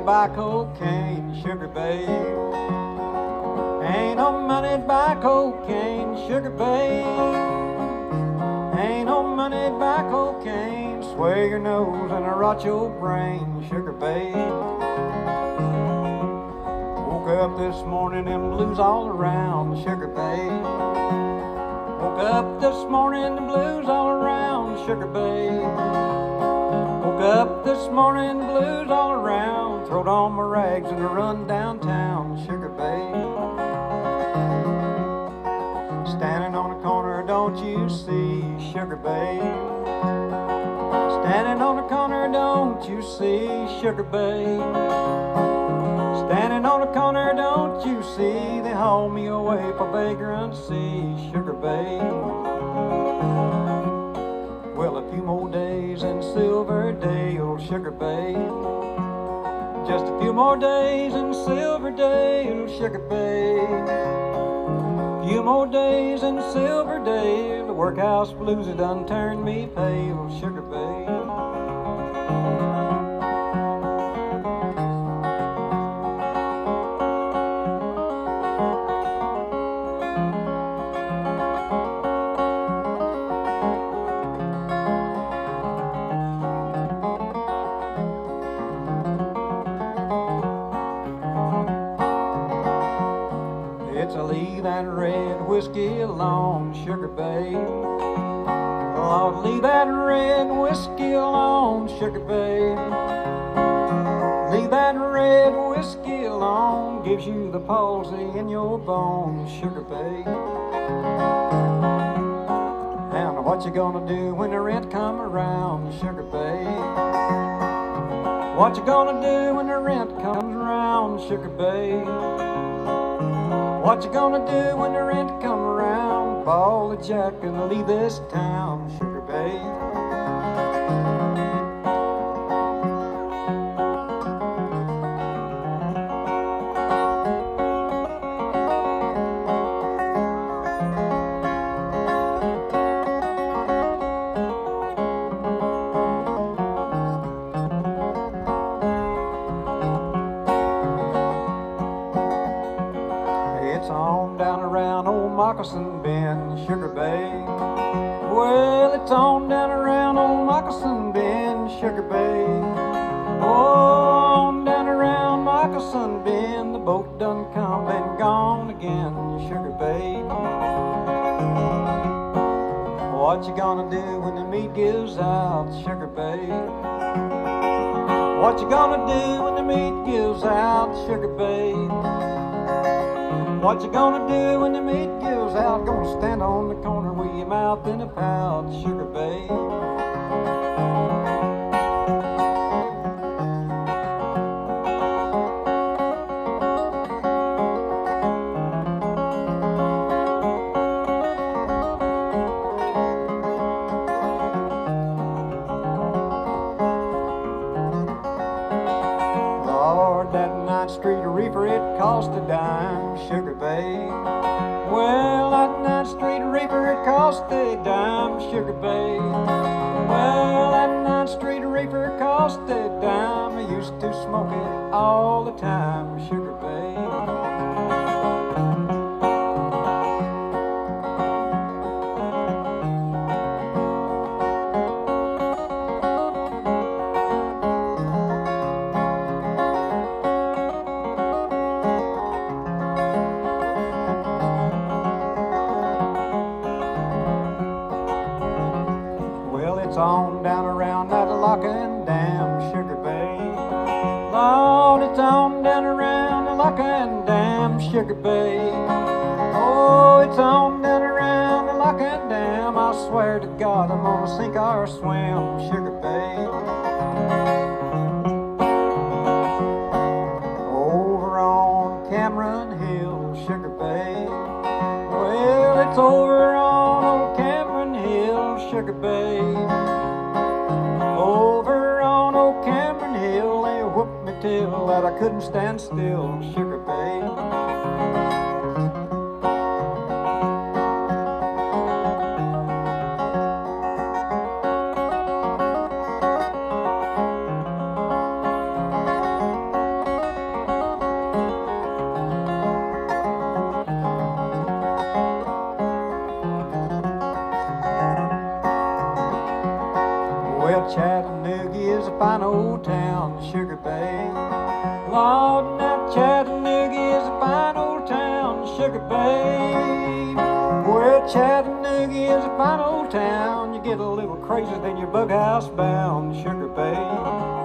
to buy cocaine, sugar babe. Ain't no money to buy cocaine, sugar babe. Ain't no money to buy cocaine. Sway your nose and rot your brain, sugar babe. Woke up this morning and blues all around, sugar babe. Woke up this morning, the blues all around, sugar babe. Woke up this morning, the blues all around. Throwed on my rags and run downtown, sugar babe. Standing on the corner, don't you see, sugar babe? Standing on the corner, don't you see, sugar babe? Standing on the corner, don't you see, they haul me away for vagrancy, sugar babe. Well, a few more days in Silverdale, sugar babe. Just a few more days in Silverdale, sugar babe. Few more days in Silverdale, the workhouse blues have done turned me pale, sugar babe. It's a leave that red whiskey alone, sugar babe. Lord, leave that red whiskey alone, sugar babe. Leave that red whiskey alone, gives you the palsy in your bones, sugar babe. And what you gonna do when the rent come around, sugar babe? What you gonna do when the rent comes around, sugar babe? What you gonna do when the rent come around? Ball the jack and leave this town, sugar babe. It's on down around old Moccasin Bend, sugar babe. Well, it's on down around old Moccasin Bend, sugar babe. Oh, on down around Moccasin Bend, the boat done come and gone again, sugar babe. What you gonna do when the meat gives out, sugar babe? What you gonna do when the meat gives out, sugar babe? What you gonna do when the meat gives out? Gonna stand on the corner with your mouth in a pouch, sugar babe. Lord, that 9th Street reefer, it cost a dime, sugar babe. Well, that 9th Street reefer, it cost a dime, sugar babe. Well, that 9th Street reefer cost a dime. I used to smoke it all the time, sugar babe. It's on down around that lock and dam, sugar babe. Lord, it's on down around the lock and dam, sugar babe. Oh, it's on down around the lock and dam. I swear to God, I'm gonna sink or swim, sugar babe. Over on Cameron Hill, sugar babe. Well, it's over on old Cameron Hill, sugar babe. Over on old Cameron Hill, they whooped me till that I couldn't stand still, sugar babe. Well, Chattanooga is a fine old town, Sugar Bay. Lord, now Chattanooga is a fine old town, Sugar Bay. Well, Chattanooga is a fine old town. You get a little crazier than your bughouse bound, Sugar Bay.